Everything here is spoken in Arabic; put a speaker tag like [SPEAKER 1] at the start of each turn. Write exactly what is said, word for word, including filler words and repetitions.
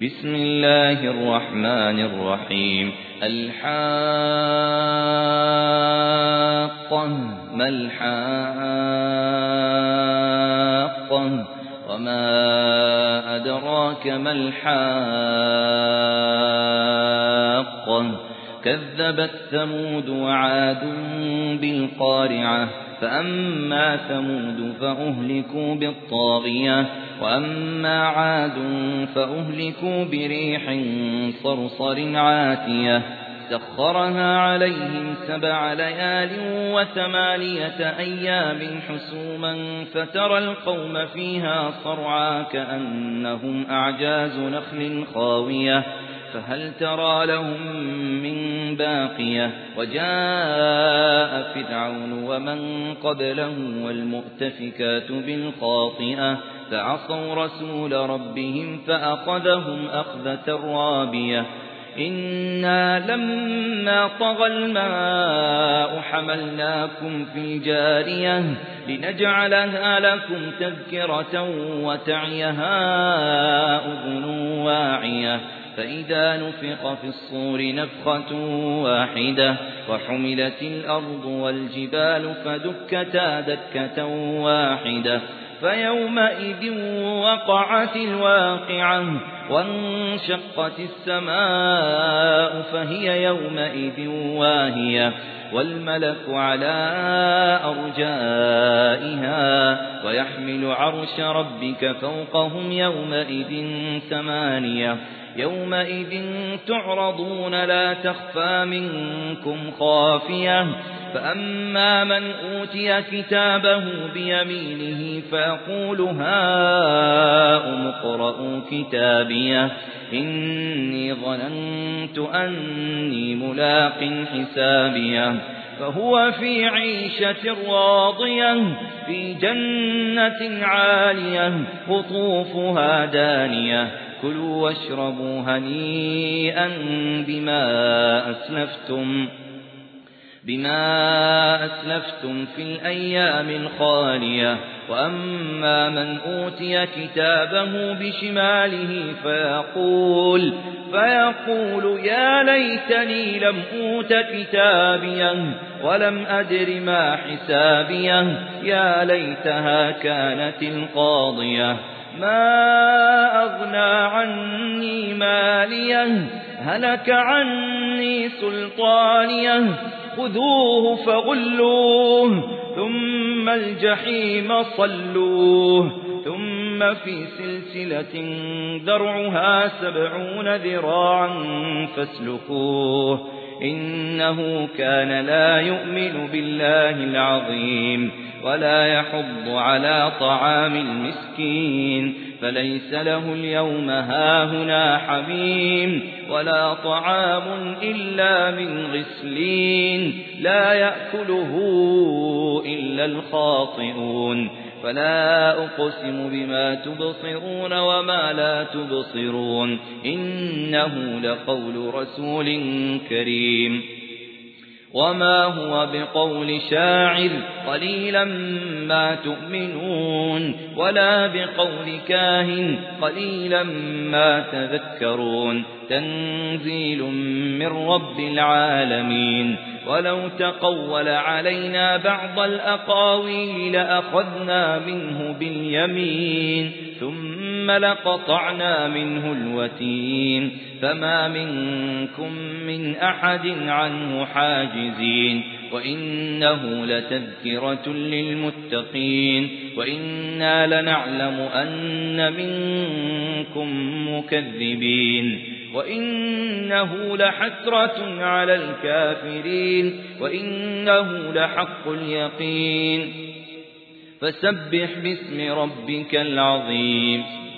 [SPEAKER 1] بسم الله الرحمن الرحيم. الحاقة ما الحاقة وما أدراك ما الحاقة كذبت ثمود وعاد بالقارعة فأما ثمود فأهلكوا بالطاغية وأما عاد فأهلكوا بريح صرصر عاتية سخرها عليهم سبع ليال وثمانية أيام حسوما فترى القوم فيها صرعا كأنهم أعجاز نخل خاوية فهل ترى لهم من باقية وجاء فرعون ومن قبله والمؤتفكات بالخاطئة فعصوا رسول ربهم فأخذهم أخذة رابية إنا لما طغى الماء حملناكم في الجارية لنجعلها لكم تذكرة وتعيها أذن واعية فإذا نفخ في الصور نفخة واحدة وحملت الأرض والجبال فدكتا دكة واحدة فيومئذ وقعت الواقعة وانشقت السماء فهي يومئذ واهية والملك على أرجائها ويحمل عرش ربك فوقهم يومئذ ثمانية يومئذ تعرضون لا تخفى منكم خافية فأما من أوتي كتابه بيمينه فيقول هاؤم اقرءوا كتابيه إني ظننت أني ملاق حسابيه فهو في عيشة راضية في جنة عالية قطوفها دانية كلوا واشربوا هنيئا بما أسلفتم بما أسلفتم في الأيام الخالية وأما من أوتي كتابه بشماله فيقول فيقول يا ليتني لم أوت كتابيه ولم أدر ما حسابيه يا ليتها كانت القاضية ما أغنى عني ماليه هلك عني سلطانيه خذوه فغلوه ثم الجحيم صلوه ثم في سلسلة ذرعها سبعون ذراعا فاسلكوه إنه كان لا يؤمن بالله العظيم ولا يحض على طعام المسكين فليس له اليوم هاهنا حميم ولا طعام إلا من غسلين لا يأكله إلا الخاطئون فلا أقسم بما تبصرون وما لا تبصرون إنه لقول رسول كريم وما هو بقول شاعر قليلا ما تؤمنون ولا بقول كاهن قليلا ما تذكرون تنزيل من رب العالمين ولو تقول علينا بعض الأقاويل لأخذنا منه باليمين ثم لقطعنا منه الوتين فما منكم من أحد عنه حاجزين وإنه لتذكرة للمتقين وإنا لنعلم أن منكم مكذبين وإنه لحسرة على الكافرين وإنه لحق اليقين فسبح باسم ربك العظيم.